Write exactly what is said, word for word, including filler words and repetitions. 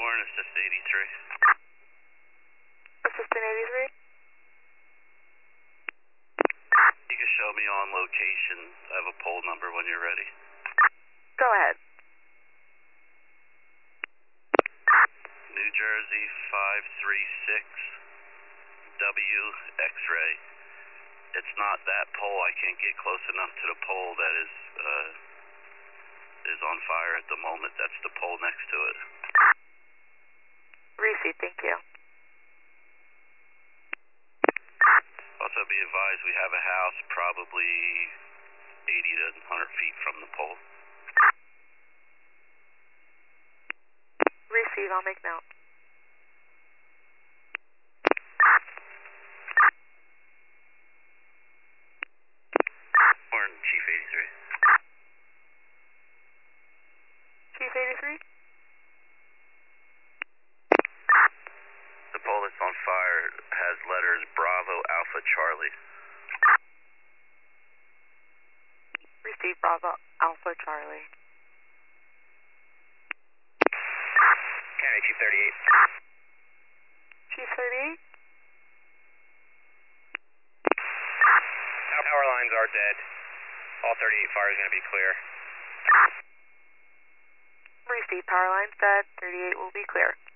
Warren, assist eighty-three. Assistant eighty-three? You can show me on location. I have a pole number when you're ready. Go ahead. New Jersey five three six W X-ray. It's not that pole. I can't get close enough to the pole that is uh, is on fire at the moment. That's the pole next to it. Receipt, thank you. Also be advised we have a house probably eighty to one hundred feet from the pole. Receive, I'll make note. Warren, Chief eighty-three. Chief eighty-three? The pole that's on fire has letters Bravo Alpha Charlie. Receive, Bravo Alpha Charlie. County Chief thirty-eight. Chief thirty-eight? Power lines are dead. All thirty-eight fire is going to be clear. Receive, power lines dead, thirty-eight will be clear.